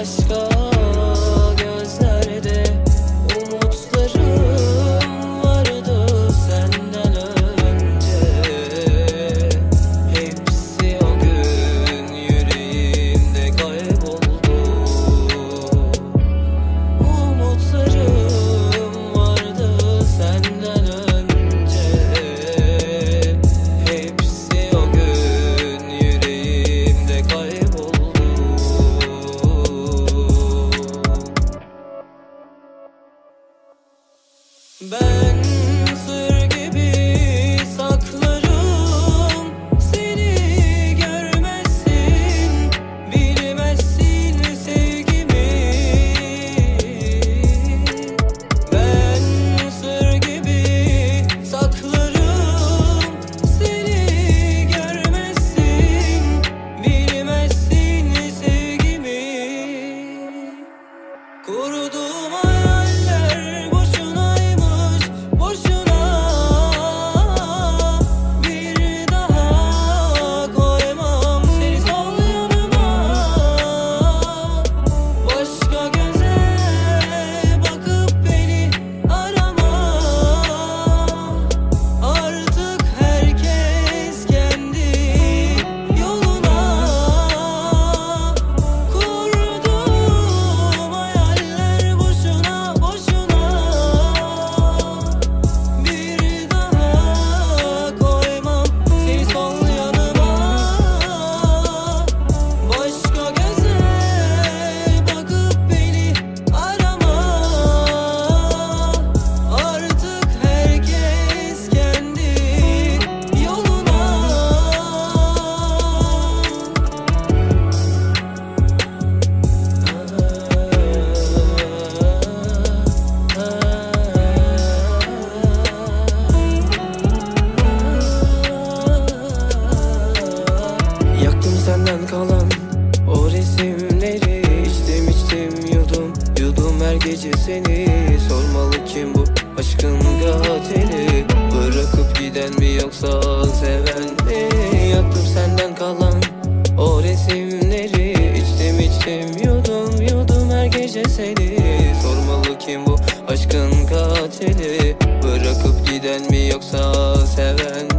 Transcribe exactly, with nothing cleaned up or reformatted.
Başka gözlerde umutlarım vardı senden önce. Hepsi o gün yüreğimde kayboldu. Umutlarım vardı senden önce. Hepsi o gün yüreğimde kayboldu. Ben sır gibi saklarım, seni görmezsin, bilmezsin sevgimi. Ben sır gibi saklarım, seni görmezsin, bilmezsin sevgimi. Kurduğum hayaller boşunaymış, boşuna. Bir daha koymam seni sol yanıma. Başka göze bakıp beni arama. Artık herkes kendi yoluna. Kurduğum hayaller boşuna, boşuna. Bir daha koymam seni sol yanıma. Başka göze bakıp beni arama. Artık herkes kendi yoluna. Yaktım senden kalan o resimleri, içtim içtim yudum yudum her gece seni. Sormalı kim bu aşkın katili, bırakıp giden mi yoksa seven mi? Yaktım senden kalan o resimleri, içtim içtim yudum yudum her gece seni. Sormalı kim bu aşkın katili, bırakıp giden mi yoksa seven mi?